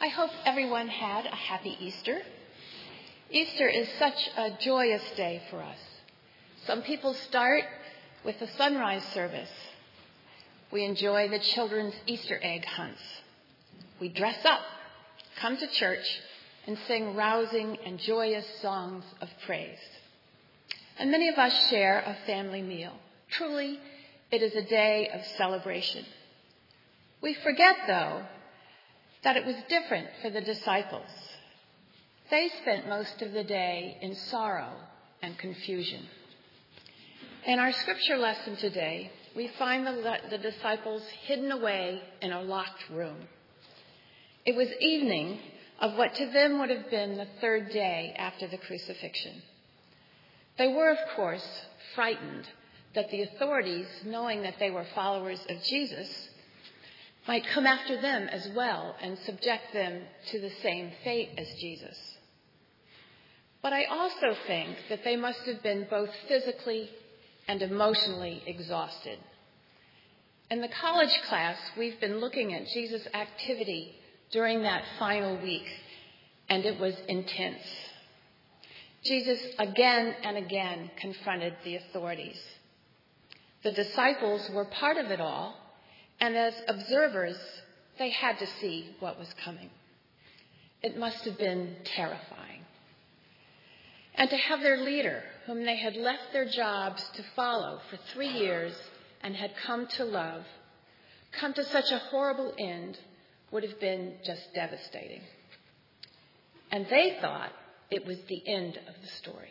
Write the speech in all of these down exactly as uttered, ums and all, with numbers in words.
I hope everyone had a happy Easter. Easter is such a joyous day for us. Some people start with the sunrise service. We enjoy the children's Easter egg hunts. We dress up, come to church, and sing rousing and joyous songs of praise. And many of us share a family meal. Truly, it is a day of celebration. We forget, though, that it was different for the disciples. They spent most of the day in sorrow and confusion. In our scripture lesson today, we find the, the disciples hidden away in a locked room. It was evening of what to them would have been the third day after the crucifixion. They were, of course, frightened that the authorities, knowing that they were followers of Jesus, might come after them as well and subject them to the same fate as Jesus. But I also think that they must have been both physically and emotionally exhausted. In the college class, we've been looking at Jesus' activity during that final week, and it was intense. Jesus again and again confronted the authorities. The disciples were part of it all, and as observers, they had to see what was coming. It must have been terrifying. And to have their leader, whom they had left their jobs to follow for three years and had come to love, come to such a horrible end would have been just devastating. And they thought it was the end of the story.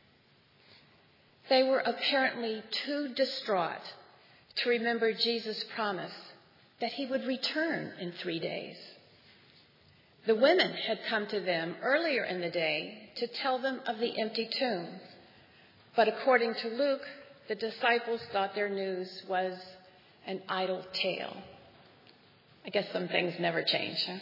They were apparently too distraught to remember Jesus' promise that he would return in three days. The women had come to them earlier in the day to tell them of the empty tomb. But according to Luke, the disciples thought their news was an idle tale. I guess some things never change, huh?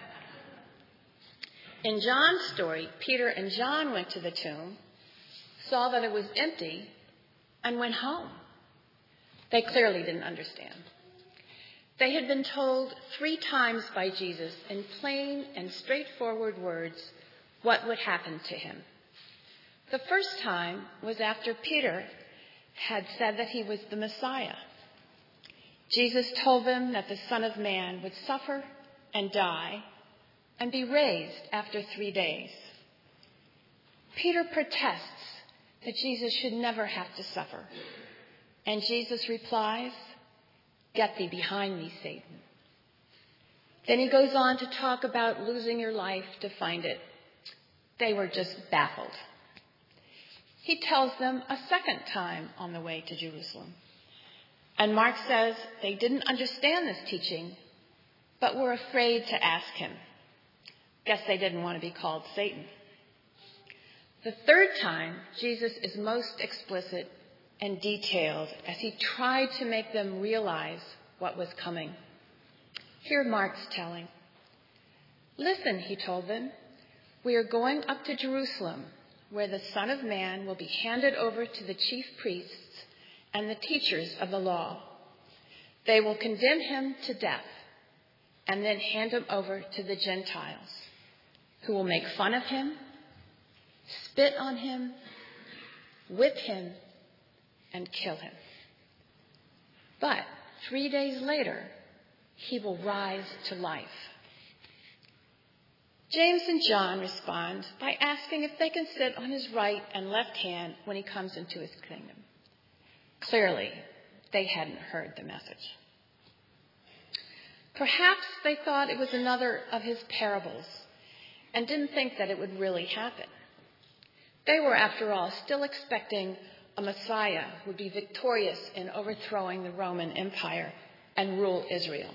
In John's story, Peter and John went to the tomb, saw that it was empty, and went home. They clearly didn't understand. They had been told three times by Jesus in plain and straightforward words what would happen to him. The first time was after Peter had said that he was the Messiah. Jesus told them that the Son of Man would suffer and die and be raised after three days. Peter protests that Jesus should never have to suffer. And Jesus replies, "Get thee behind me, Satan." Then he goes on to talk about losing your life to find it. They were just baffled. He tells them a second time on the way to Jerusalem. And Mark says they didn't understand this teaching, but were afraid to ask him. Guess they didn't want to be called Satan. The third time, Jesus is most explicit and detailed as he tried to make them realize what was coming. Hear Mark's telling. "Listen," he told them, "we are going up to Jerusalem, where the Son of Man will be handed over to the chief priests and the teachers of the law. They will condemn him to death and then hand him over to the Gentiles, who will make fun of him, spit on him, whip him, and kill him. But three days later, he will rise to life." James and John respond by asking if they can sit on his right and left hand when he comes into his kingdom. Clearly, they hadn't heard the message. Perhaps they thought it was another of his parables and didn't think that it would really happen. They were, after all, still expecting a Messiah who would be victorious in overthrowing the Roman Empire and rule Israel.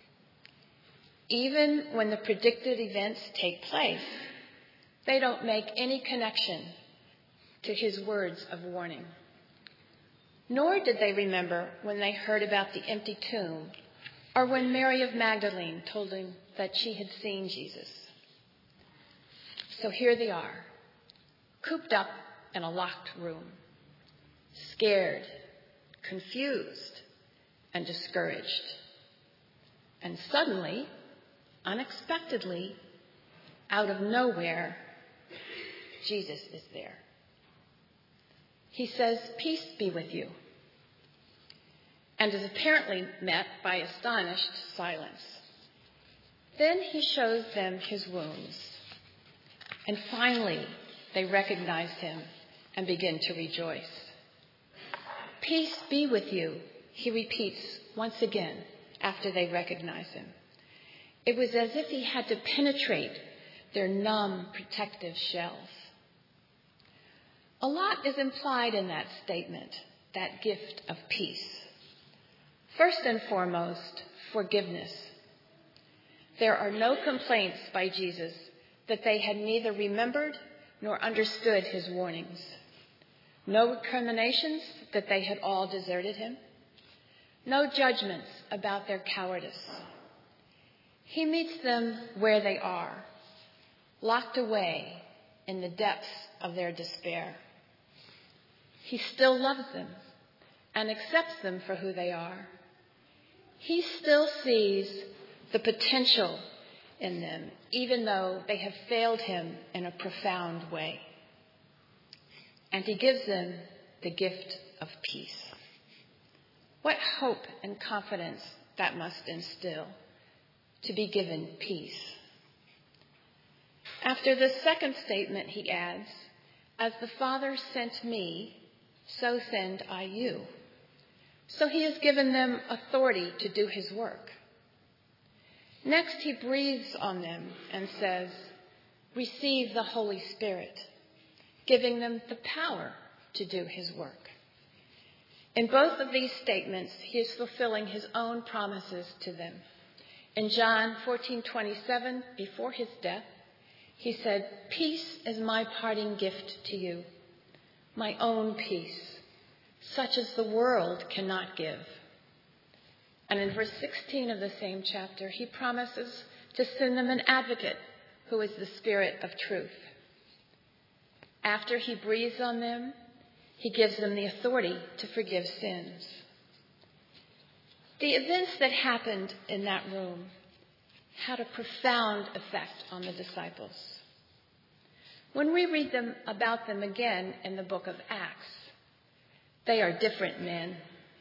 Even when the predicted events take place, they don't make any connection to his words of warning. Nor did they remember when they heard about the empty tomb or when Mary of Magdalene told them that she had seen Jesus. So here they are, cooped up in a locked room, scared, confused, and discouraged. And suddenly, unexpectedly, out of nowhere, Jesus is there. He says, "Peace be with you," and is apparently met by astonished silence. Then he shows them his wounds, and finally they recognize him and begin to rejoice. "Peace be with you," he repeats once again after they recognize him. It was as if he had to penetrate their numb, protective shells. A lot is implied in that statement, that gift of peace. First and foremost, forgiveness. There are no complaints by Jesus that they had neither remembered nor understood his warnings. No recriminations that they had all deserted him. No judgments about their cowardice. He meets them where they are, locked away in the depths of their despair. He still loves them and accepts them for who they are. He still sees the potential in them, even though they have failed him in a profound way. And he gives them the gift of peace. What hope and confidence that must instill, to be given peace. After the second statement, he adds, "As the Father sent me, so send I you." So he has given them authority to do his work. Next, he breathes on them and says, "Receive the Holy Spirit," giving them the power to do his work. In both of these statements, he is fulfilling his own promises to them. In John fourteen twenty-seven, before his death, he said, "Peace is my parting gift to you, my own peace, such as the world cannot give." And in verse sixteen of the same chapter, he promises to send them an advocate who is the Spirit of truth. After he breathes on them, he gives them the authority to forgive sins. The events that happened in that room had a profound effect on the disciples. When we read them about them again in the book of Acts, they are different men.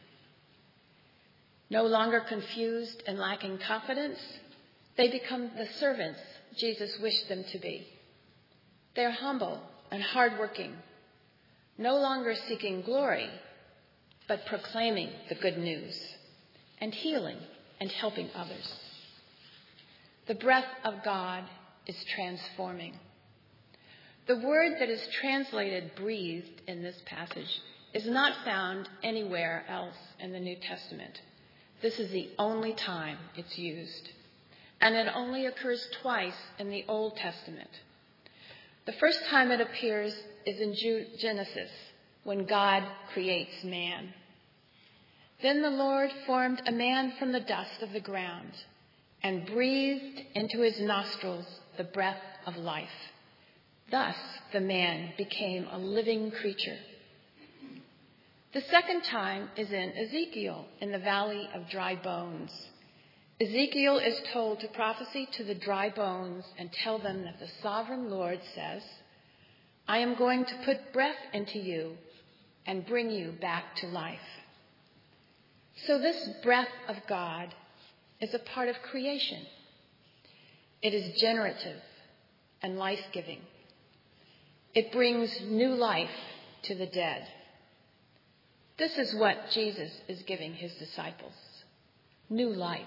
No longer confused and lacking confidence, they become the servants Jesus wished them to be. They are humble and hardworking, no longer seeking glory, but proclaiming the good news and healing and helping others. The breath of God is transforming. The word that is translated breathed in this passage is not found anywhere else in the New Testament. This is the only time it's used. And it only occurs twice in the Old Testament. The first time it appears is in Genesis, when God creates man. Then the Lord formed a man from the dust of the ground and breathed into his nostrils the breath of life. Thus the man became a living creature. The second time is in Ezekiel, in the valley of dry bones. Ezekiel is told to prophesy to the dry bones and tell them that the sovereign Lord says, "I am going to put breath into you and bring you back to life." So this breath of God is a part of creation. It is generative and life-giving. It brings new life to the dead. This is what Jesus is giving his disciples. New life.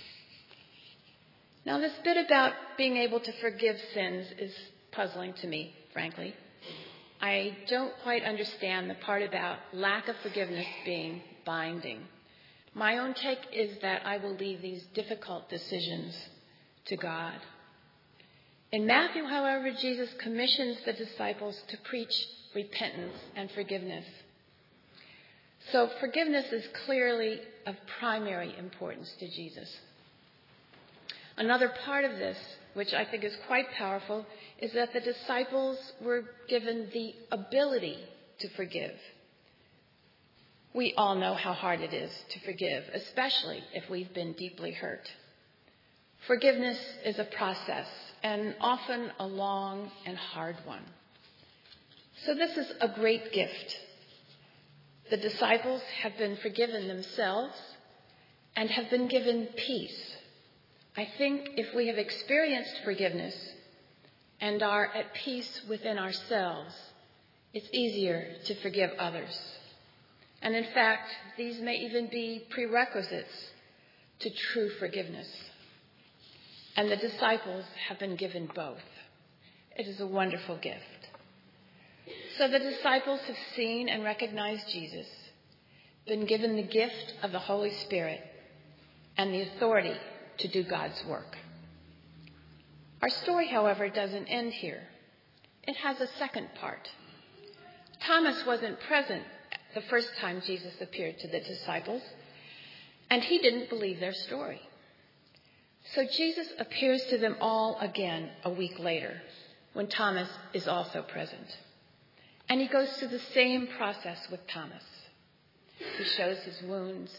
Now, this bit about being able to forgive sins is puzzling to me, frankly. I don't quite understand the part about lack of forgiveness being binding. My own take is that I will leave these difficult decisions to God. In Matthew, however, Jesus commissions the disciples to preach repentance and forgiveness. So forgiveness is clearly of primary importance to Jesus. Another part of this, which I think is quite powerful, is that the disciples were given the ability to forgive. We all know how hard it is to forgive, especially if we've been deeply hurt. Forgiveness is a process, and often a long and hard one. So this is a great gift. The disciples have been forgiven themselves and have been given peace. I think if we have experienced forgiveness and are at peace within ourselves, it's easier to forgive others. And in fact, these may even be prerequisites to true forgiveness. And the disciples have been given both. It is a wonderful gift. So the disciples have seen and recognized Jesus, been given the gift of the Holy Spirit and the authority to do God's work. Our story, however, doesn't end here. It has a second part. Thomas wasn't present the first time Jesus appeared to the disciples, and he didn't believe their story. So Jesus appears to them all again a week later, when Thomas is also present. And he goes through the same process with Thomas. He shows his wounds,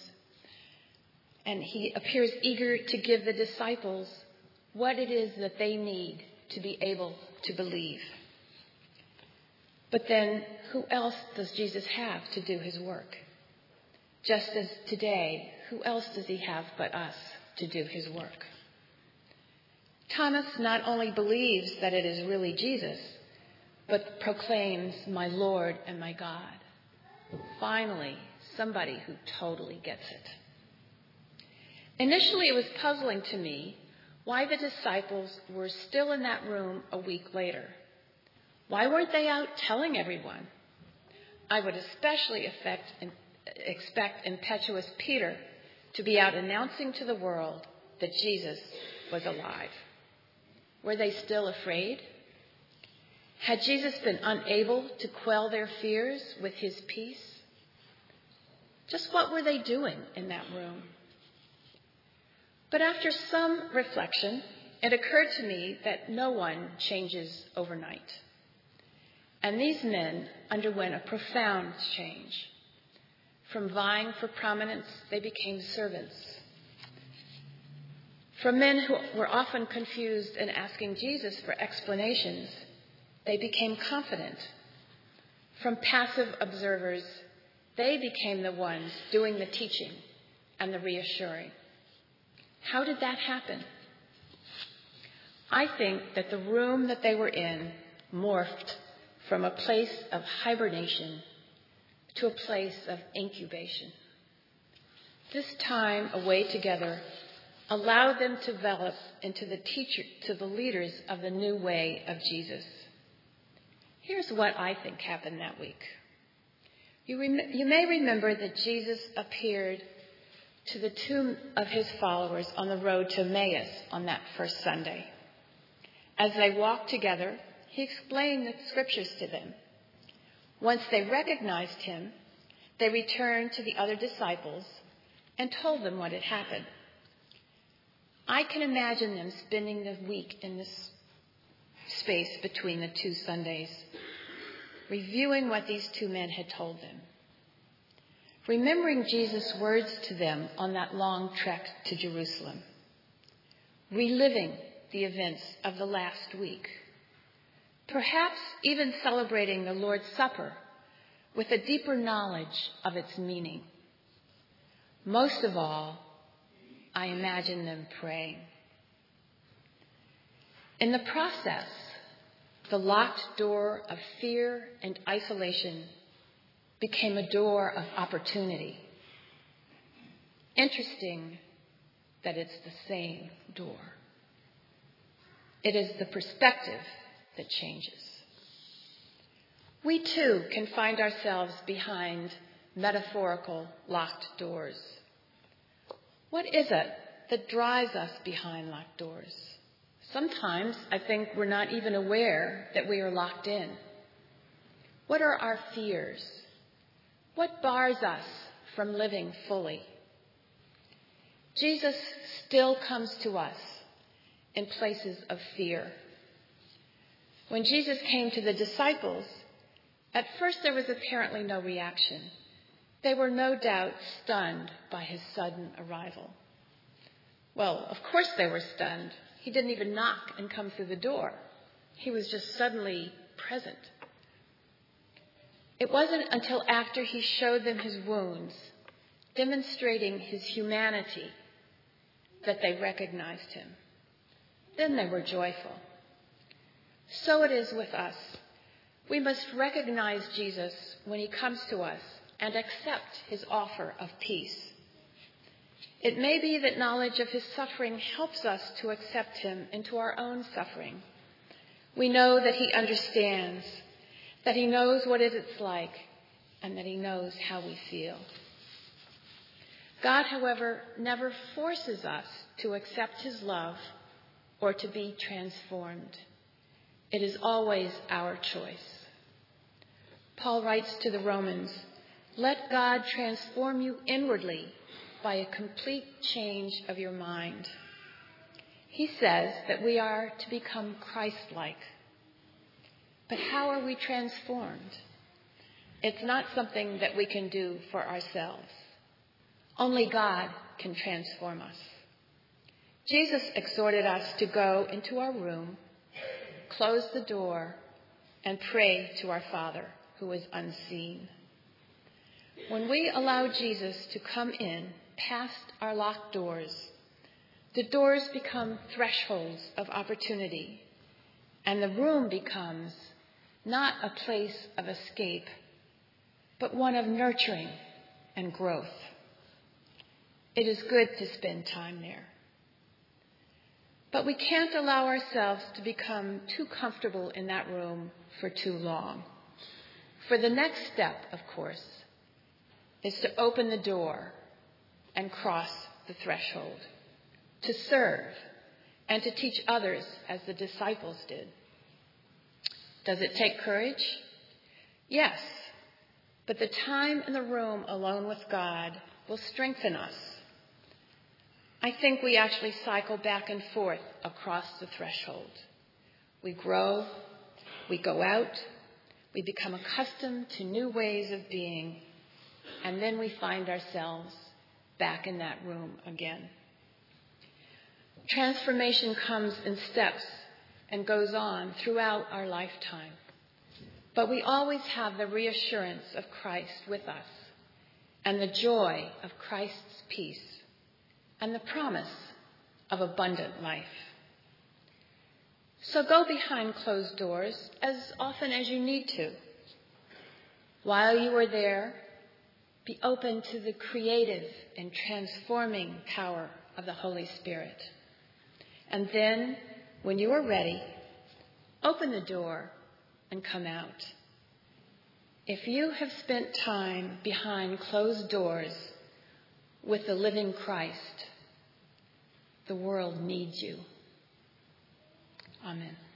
and he appears eager to give the disciples what it is that they need to be able to believe. But then, who else does Jesus have to do his work? Just as today, who else does he have but us to do his work? Thomas not only believes that it is really Jesus, but proclaims, "My Lord and my God." Finally, somebody who totally gets it. Initially, it was puzzling to me why the disciples were still in that room a week later. Why weren't they out telling everyone? I would especially affect, expect impetuous Peter to be out announcing to the world that Jesus was alive. Were they still afraid? Had Jesus been unable to quell their fears with his peace? Just what were they doing in that room? But after some reflection, it occurred to me that no one changes overnight. And these men underwent a profound change. From vying for prominence, they became servants. From men who were often confused and asking Jesus for explanations, they became confident. From passive observers, they became the ones doing the teaching and the reassuring. How did that happen? I think that the room that they were in morphed from a place of hibernation to a place of incubation. This time away together allowed them to develop into the teacher, to the leaders of the new way of Jesus. Here's what I think happened that week. You, rem- you may remember that Jesus appeared to the two of his followers on the road to Emmaus on that first Sunday. As they walked together, he explained the scriptures to them. Once they recognized him, they returned to the other disciples and told them what had happened. I can imagine them spending the week in this space between the two Sundays, reviewing what these two men had told them, remembering Jesus' words to them on that long trek to Jerusalem, reliving the events of the last week, perhaps even celebrating the Lord's Supper with a deeper knowledge of its meaning. Most of all, I imagine them praying. In the process, the locked door of fear and isolation became a door of opportunity. Interesting that it's the same door. It is the perspective that changes. We too can find ourselves behind metaphorical locked doors. What is it that drives us behind locked doors? Sometimes I think we're not even aware that we are locked in. What are our fears? What bars us from living fully? Jesus still comes to us in places of fear. When Jesus came to the disciples, at first there was apparently no reaction. They were no doubt stunned by his sudden arrival. Well, of course they were stunned. He didn't even knock and come through the door. He was just suddenly present. It wasn't until after he showed them his wounds, demonstrating his humanity, that they recognized him. Then they were joyful. So it is with us. We must recognize Jesus when he comes to us and accept his offer of peace. It may be that knowledge of his suffering helps us to accept him into our own suffering. We know that he understands, that he knows what it's like, and that he knows how we feel. God, however, never forces us to accept his love or to be transformed. It is always our choice. Paul writes to the Romans, "Let God transform you inwardly by a complete change of your mind." He says that we are to become Christ-like. But how are we transformed? It's not something that we can do for ourselves. Only God can transform us. Jesus exhorted us to go into our room, close the door, and pray to our Father who is unseen. When we allow Jesus to come in past our locked doors, the doors become thresholds of opportunity, and the room becomes not a place of escape, but one of nurturing and growth. It is good to spend time there. But we can't allow ourselves to become too comfortable in that room for too long. For the next step, of course, is to open the door and cross the threshold, to serve and to teach others as the disciples did. Does it take courage? Yes, but the time in the room alone with God will strengthen us. I think we actually cycle back and forth across the threshold. We grow, we go out, we become accustomed to new ways of being, and then we find ourselves back in that room again. Transformation comes in steps and goes on throughout our lifetime. But we always have the reassurance of Christ with us and the joy of Christ's peace and the promise of abundant life. So go behind closed doors as often as you need to. While you are there, be open to the creative and transforming power of the Holy Spirit. And then, when you are ready, open the door and come out. If you have spent time behind closed doors with the living Christ, the world needs you. Amen.